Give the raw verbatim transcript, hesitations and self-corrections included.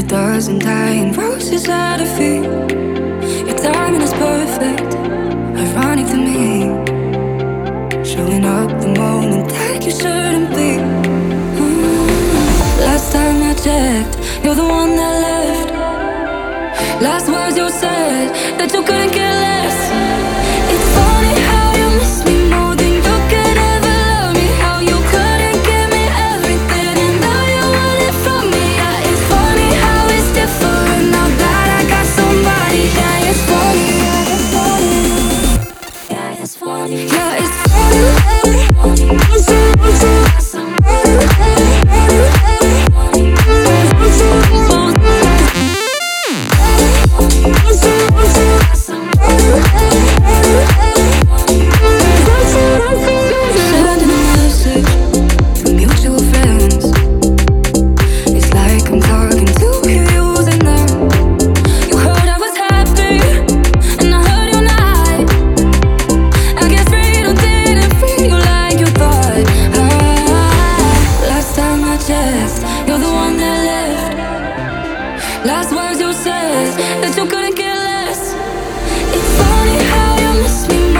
doesn't die in roses at her feet. Your timing is perfect, ironic to me. Showing up the moment that you shouldn't be. Mm. Last time I checked, you're the one that left. Last words you said, that you couldn't care less. It's funny how you miss me more than you could ever love me. How you couldn't give me everything and now you want it from me. Yeah, it's funny how it's different now that I got somebody. Yeah, it's funny. Yeah, it's funny. Yeah, it's funny. It's last words you said, that you couldn't care less. It's funny how you miss me